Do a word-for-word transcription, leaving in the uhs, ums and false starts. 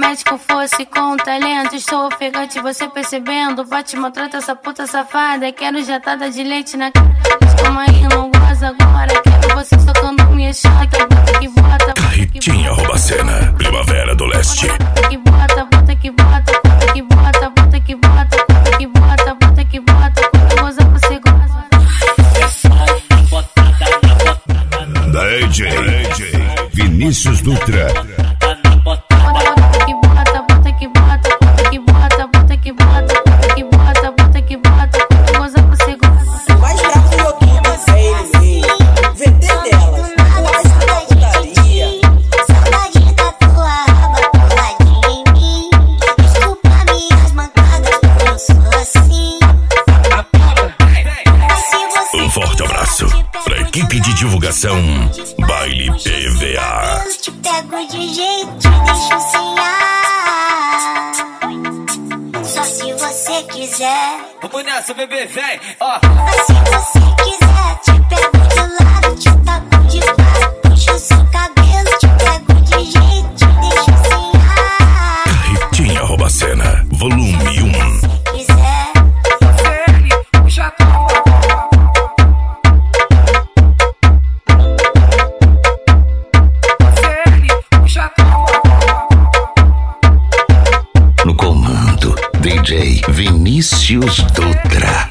médico fosse com talento. Estou ofegante, você percebendo. Vai te maltrata essa puta safada. Quero jatada de leite na cara. Calma aí, não goza agora. Quero você socando minha chata. Bota que bota, Carretinha rouba cena, Primavera do Leste. bota que bota, bota que bota, bota que bota, bota que bota, bota que bota, bota que bota. Quando goza você goza. D J Vinícius Dutra. Bota que bota, bota que bota, bota que bota, bota que bota, bota que bota, bota que bota. Quando goza você goza. O mais bravo do YouTube é ele, V T delas. O mais da putaria. Saudade da tua raba coladinha em mim. Desculpa minhas mancadas, porque eu sou assim. Um forte abraço pra equipe de divulgação Baile P V A. Eu te pego de jeito, te deixo sem ar. Só se você quiser. Vamos nessa, bebê, vem, ó. Mas se você quiser, te pego de lado, te taco de quatro. Puxo o seu cabelo, te pego de jeito, te deixo sem ar. Carretinha rouba cena, volume um. Se quiser. No comando, D J Vinícius Dutra.